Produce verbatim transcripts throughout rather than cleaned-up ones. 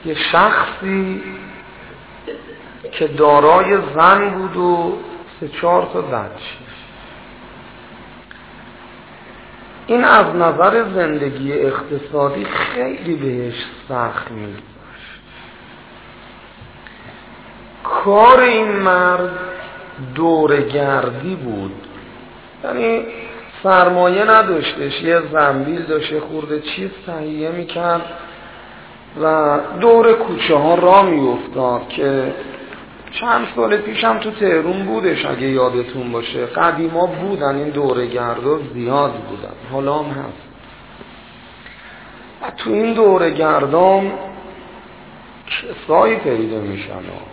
یه شخصی که دارای زن بود و سه چهار تا بچه. این از نظر زندگی اقتصادی خیلی بهش سخت می‌گذشت. کار این مرد دوره‌گردی بود، یعنی سرمایه نداشتش، یه زنبیل داشت، خورده چیز تهیه میکرد و دور کوچه ها را میافتاد که چند سال پیشم تو تهران بودش اگه یادتون باشه. قدیما بودن این دوره‌گردا، زیاد بودن، حالا هم هست. و تو این دوره‌گردام کسایی پیدا میشن.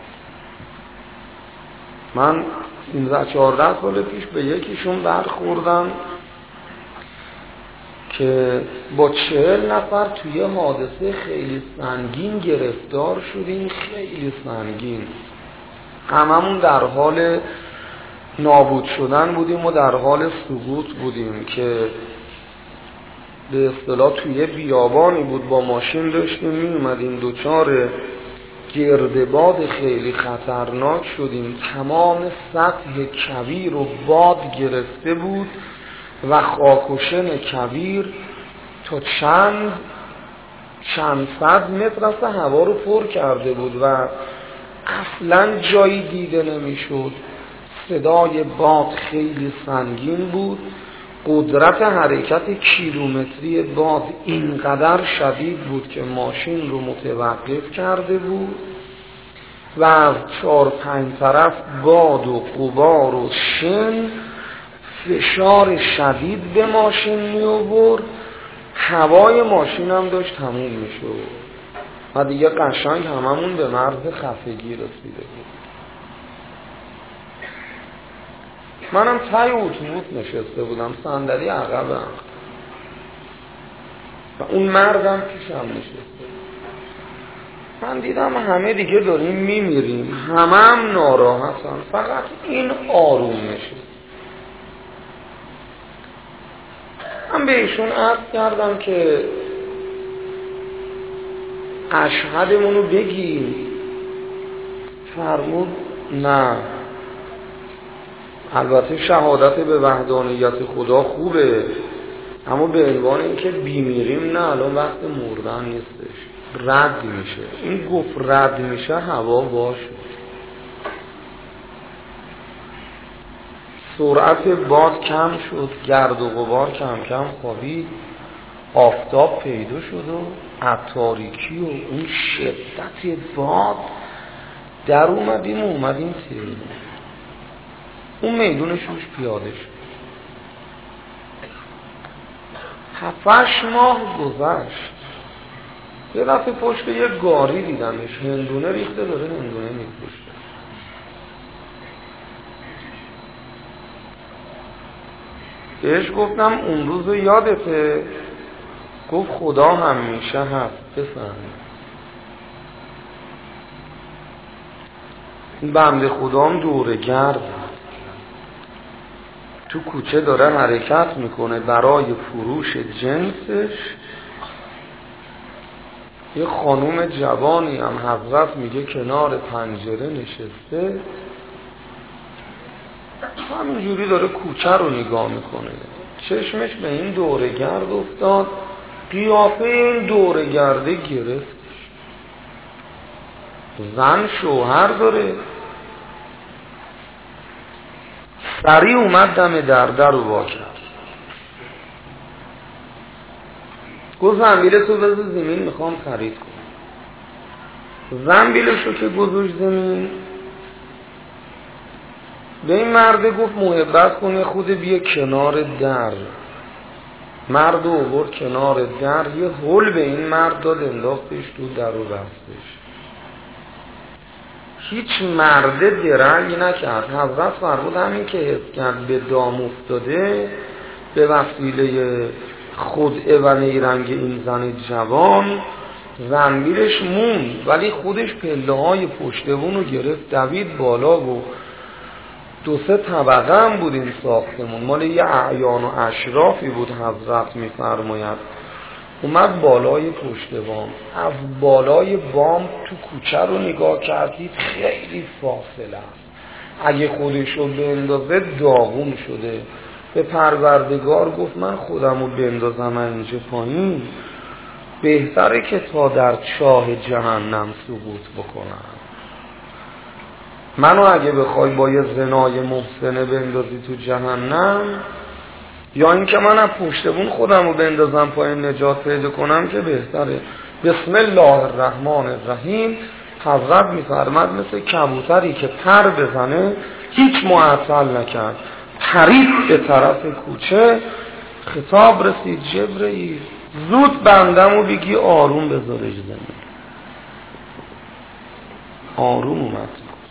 من سیزده چهارده سال پیش به یکیشون برخوردم که با چهل نفر توی حادثه خیلی سنگین گرفتار شدیم، خیلی سنگین. هممون در حال نابود شدن بودیم و در حال سقوط بودیم که به اصطلاح توی بیابانی بود، با ماشین داشتیم می اومدیم، دوچار گردباد خیلی خطرناک شدیم. تمام سطح کویر و باد گرفته بود و خاکوشن کویر تا چند چند صد متر از هوا رو پر کرده بود و اصلا جایی دیده نمیشد. صدای باد خیلی سنگین بود، قدرت حرکت کیلومتری باد اینقدر شدید بود که ماشین رو متوقف کرده بود و از چهار پنج طرف باد و غبار و شن فشار شدید به ماشین می آورد. هوای ماشین هم داشت تموم می شد و دیگه قشنگ هممون به مرز خفگی رسیده بود. منم تای اتوبوس نشسته بودم، صندلی عقبم، و اون مردم پیشم نشسته. من دیدم همه دیگه داریم میمیریم، همه هم ناراحتن، فقط این آروم نشست. من به ایشون عرض کردم که اشهدمونو بگی. فرمود نه، البته شهادت به وحدانیت خدا خوبه، اما به عنوان اینکه بیمیریم نه، الان وقت مردن نیستش، رد میشه. این گفت رد میشه، هوا باشه. سرعت باد کم شد، گرد و غبار کم کم خوابید، آفتاب پیدا شد و تاریکی و اون شدت باد در اومدیم و اومدیم تهران. اون میدون شوش پیاده شد. هفتش ماه گذشت، یه دفعه پشت یه گاری دیدمش، هندونه ریخته داره هندونه می‌پوشه. بهش گفتم اون روز یادته؟ گفت خدا همیشه هست بسن. این بنده خدام دوره گرد تو کوچه داره حرکت میکنه برای فروش جنسش. یه خانوم جوانی هم حضرت میگه کنار پنجره نشسته، همینجوری داره کوچه رو نگاه میکنه. چشمش به این دوره‌گرد افتاد، قیافه این دوره‌گرده گرفت. زن شوهر داره. سریع اومد دم در در رو وا کرد. گفت زنبیل تو بذار زمین، میخوام خرید کنم. زنبیلش رو که گذاشت زمین، به این مرده گفت محبت کنه خود بیا کنار در. مرد رو آورد کنار در، یه هول به این مرد داد، انداختش تو در و رفتش. هیچ مرده درنگ نکرد. حضرت فرمود همین که حس کرد به دام افتاده به وسیله خدعه و نیرنگ این زن جوان، زنبیلش موند، ولی خودش پله های پشتبون رو گرفت دوید بالا و دو سه طبقه هم بود این ساختمون، مال یه اعیان و اشرافی بود. حضرت میفرماید اومد بالای پشت بام. از بالای بام تو کوچه رو نگاه کردید خیلی فاصله است. اگه خودشو بندازه داغون شده. به پروردگار گفت من خودمو بندازم اینجا پایین بهتره که تا در چاه جهنم سقوط بکنم. منو اگه بخوای با یه زنای محسنه بندازی تو جهنم، یا اینکه من از پشت بون خودمو بندازم پایین نجات پیدا کنم که بهتره. بسم الله الرحمن الرحیم. حضرت میفرماد مثل کبوتری که پر بزنه هیچ معطل نکرد، پرید به طرف کوچه. خطاب رسید جبرئیل زود بندمو بگی آروم بذارش زمین. آروم اومد.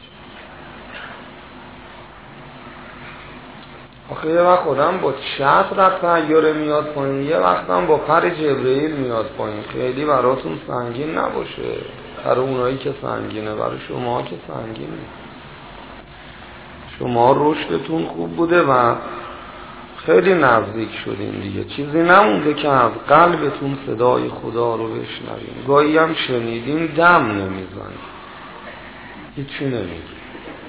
آخه یه وقت خودم با چتر طیاره میاد پایین، یه وقتم با پر جبرئیل میاد پایین. خیلی براتون سنگین نباشه، برای اونایی که سنگینه، برای شما که سنگینه. شما رشدتون خوب بوده و خیلی نزدیک شدین دیگه، چیزی نمونده که از قلبتون صدای خدا رو بشنوین. گاهی هم شنیدین دم نمیزنید، هیچی نمیگید.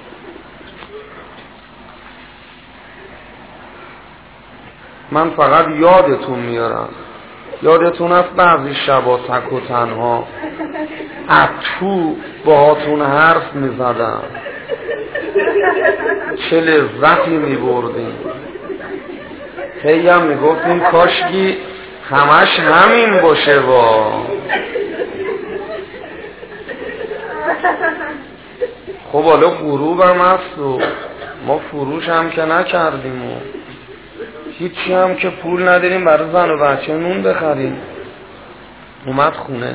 من فقط یادتون میارم، یادتون هست بعضی شبا تک و تنها اتو باهاتون حرف میزدم، چه لذتی میبردیم. هی هم میگفتیم کاشکی همش همین باشه. وا خب حالا غروب هم هست و ما فروش هم که نکردیم و هیچی هم که پول نداریم برای زن و بچه نون بخریم. اومد خونه،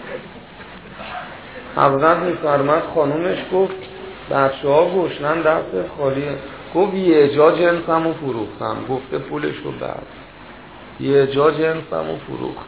حضرت میفرماد خانومش گفت بچه ها گشنن دست خالیه. گفت یه جا جنسمو فروختم. گفته پولشو بعد یه جا جنسمو فروخت.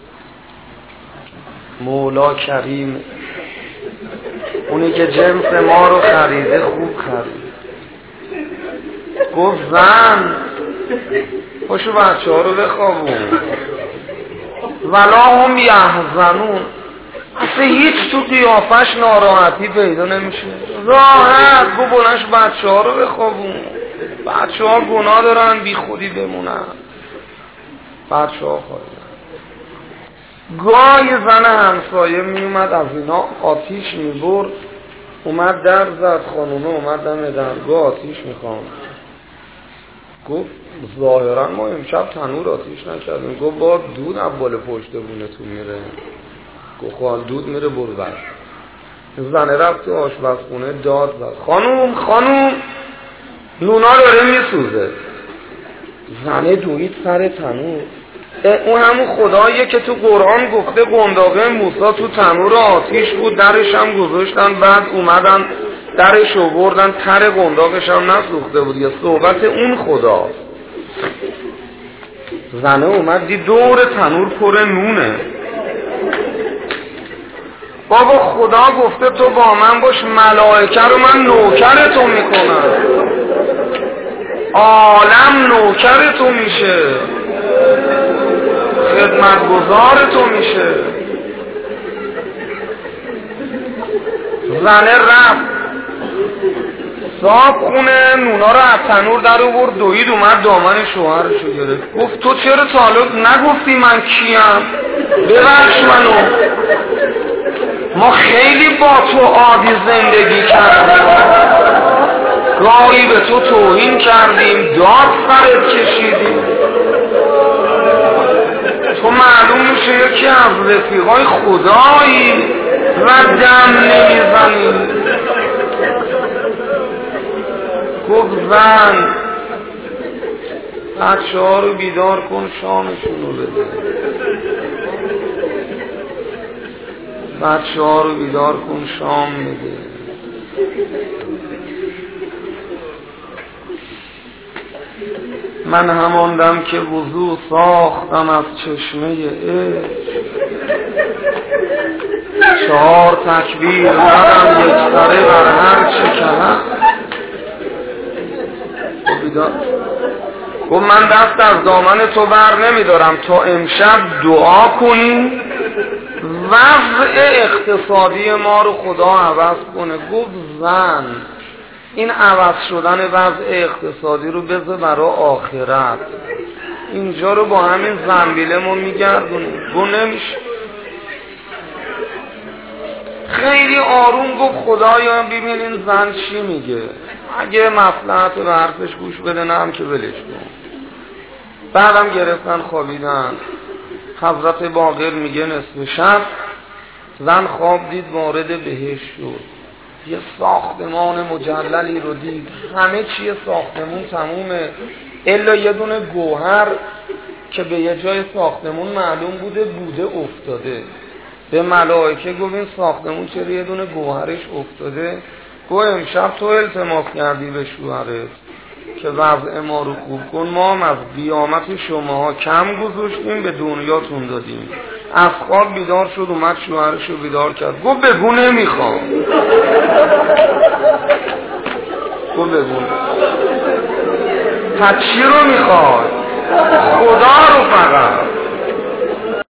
مولا کریم، اونی که جنس ما رو خریده خوب خرید. گفت زن پاشو بچه ها رو بخوابون. ولا هم یحزنون، اصلا هیچ تو قیافش ناراحتی پیدا نمیشه، راحت. گو بلنش بچه ها رو بخوابون، بچه ها گناه دارن بی خودی بمونن، بچه ها خواهیدن. گاهی زن همسایه میومد از اینا آتیش میبرد، اومد در زد، خانومه اومد دم درگاه آتیش میخوام. گفت ظاهرا ما امشب تنور آتیش نکردیم. گفت با دود اول پشت بونتون میره. گفت خوال دود میره برو بر. زنه رفت تو آشپزخونه داد زد خانوم خانوم نونا داره میسوزه. زنه دوید سر تنور. اون همون خداییه که تو قرآن گفته قنداقه موسی تو تنور آتیش بود، درش هم گذاشتن، بعد اومدن درش رو بردن، تر قنداقش هم نسوخته بود. یه صحبت اون خدا. زنه اومد دید دور تنور پر نونه. بابا خدا گفته تو با من باش، ملائکه رو من نوکر تو میکنم، عالم نوکر تو میشه، خدمتگزار تو میشه. زنه رفت صاحب خونه نونا رو از تنور در آورد، دوید اومد دامن شوهرشو گرفت. گفت تو چرا تا حالا نگفتی من کیم؟ ببخش منو، ما خیلی با تو عادی زندگی کردیم، گاهی به تو توهین کردیم، داد سرت کشیدیم. تو معلوم میشه یکی از رفیقای خدایی و دم نمیزنی. گفت زن بچه ها رو بیدار کن شامشون رو بده، بچه ها رو بیدار کن شام بده. من هماندم که وضو ساختم از چشمه عشق، چهار تکبیر زدم یک سره بر هر چه که هست. بیدار گفت من دست از دامن تو بر نمیدارم تا امشب دعا کنی وضع اقتصادی ما رو خدا عوض کنه. گفت زن این عوض شدن وضع اقتصادی رو بذار برای آخرت، اینجا رو با همین زنبیله ما میگردونیم. گفت نمیشه. خیلی آروم گفت خدایا ببین این زن چی میگه، اگه مصلحت به حرفش گوش بده نه هم که ولش کن. بعدم گرفتن خوابیدن. حضرت باقر میگه نصف شب زن خواب دید وارد بهشت شد، یه ساختمان مجللی رو دید، همه چی ساختمون تمومه الا یه دونه گوهر که به یه جای ساختمون معلوم بوده بوده افتاده. به ملائکه گفت این ساختمون چرا یه دونه گوهرش افتاده؟ گفت امشب تو التماس کردی به شوهرت که وضع ما رو خوب کن، ما هم از قیامت شماها کم گذاشتیم به دنیاتون دادیم. از خواب بیدار شد اومد شوهرش رو بیدار کرد. گفت بگو نمیخوام. گفت بگو پس چی رو میخواد؟